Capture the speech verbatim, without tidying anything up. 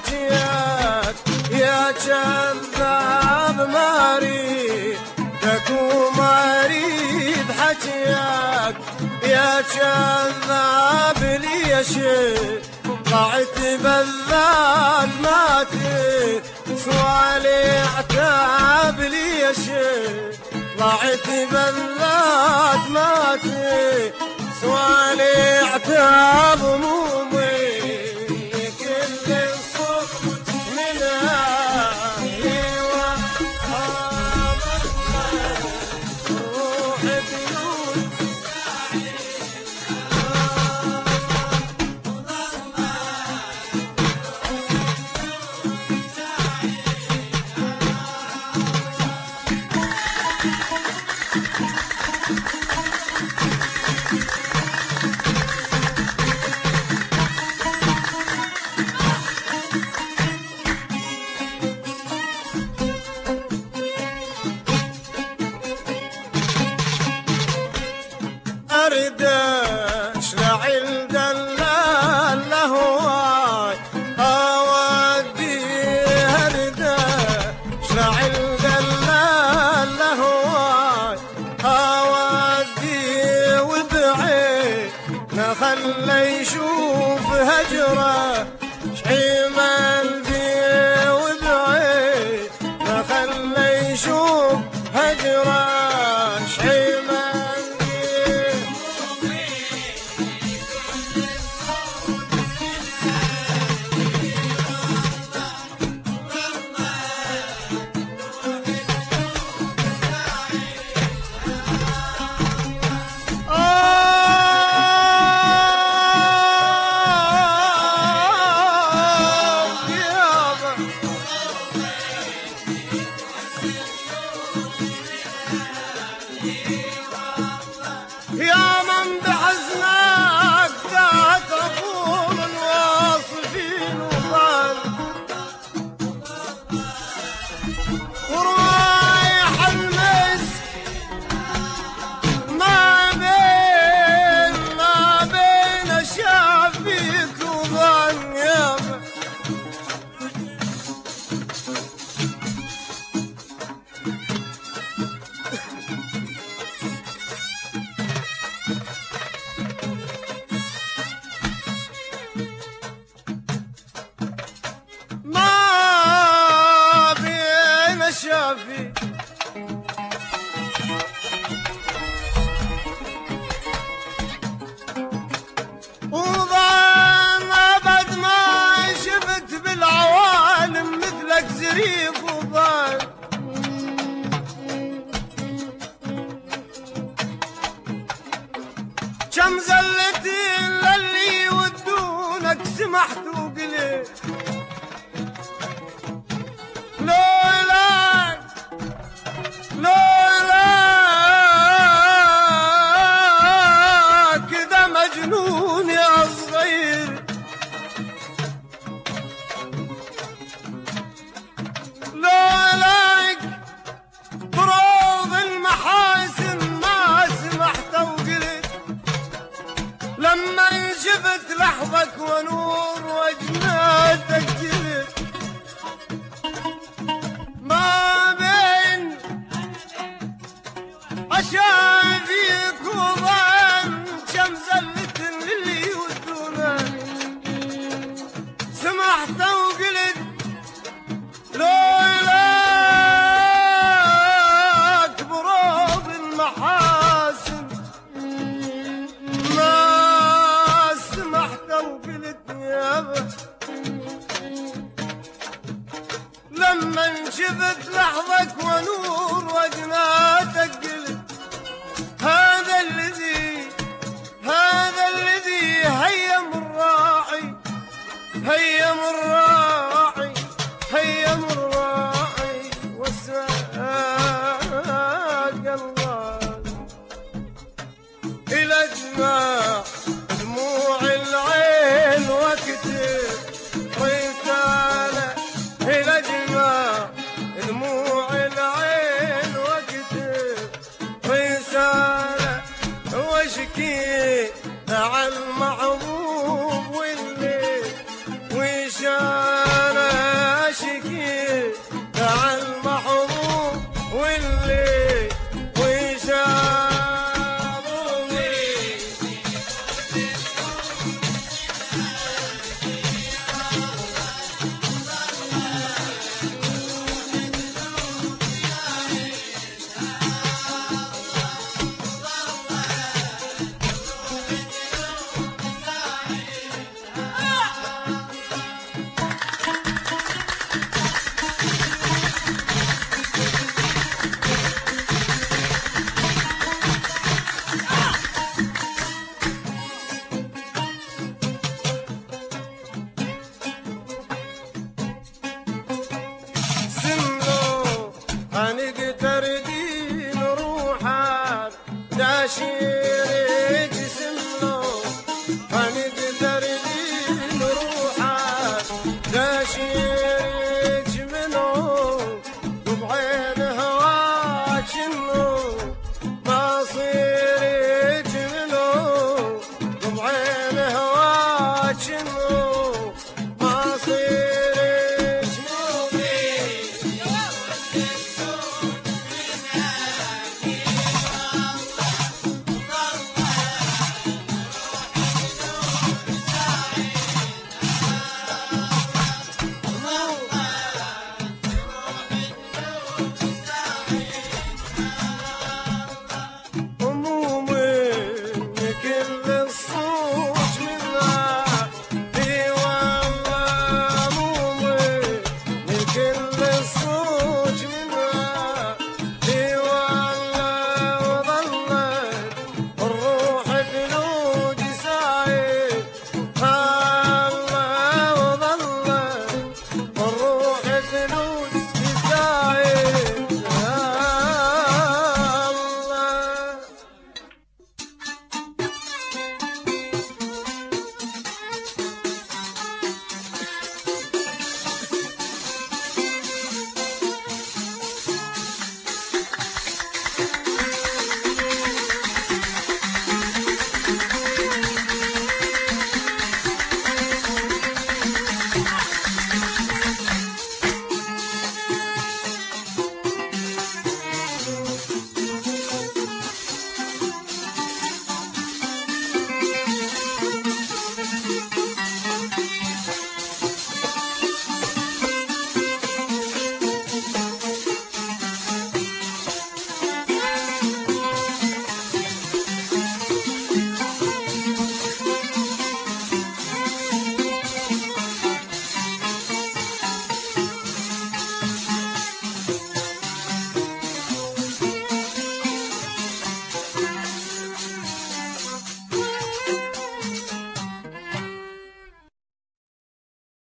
بحكيك يا كذاب ما اريدك وما اريد حكيك يا كذاب ليش طلعت بالذات ما تسوالي عتاب ليش طلعت بالذات ما تسوالي عتاب مومي كل الصوت من اهلي روحي بيوت اريد اشرع الدلال لهواي اودي اريد اشرع الدلال لهواي اودي وبعين خلي يشوف هجره شحيمل بيه وبعين خلي يشوف هجره شحيمل يا من بحزنك ذات عفور الواصفين وطال ورايح المسك ما بين ما بين اشافيك وظن يابا شافي وظن ابد ما شفت بالعوالم مثلك زريف وظن كم زلتي للي يودونك سمحت وقلت لما شفت لحظك ونور وجناتك جلت ما بين أشافيك وظن كم زلت للي يودونك سمحت وقلت لو لك بروض المحاسن لما شفت لحظك ونور وجناتك قلت هذا الذي هذا الذي هيم الراعي هيم الراعي هيم الراعي وساق الله إلى جماع دموع العين وكتب رسالة إلى جماع دموع العين وكتب رسالة واشكي على المعروف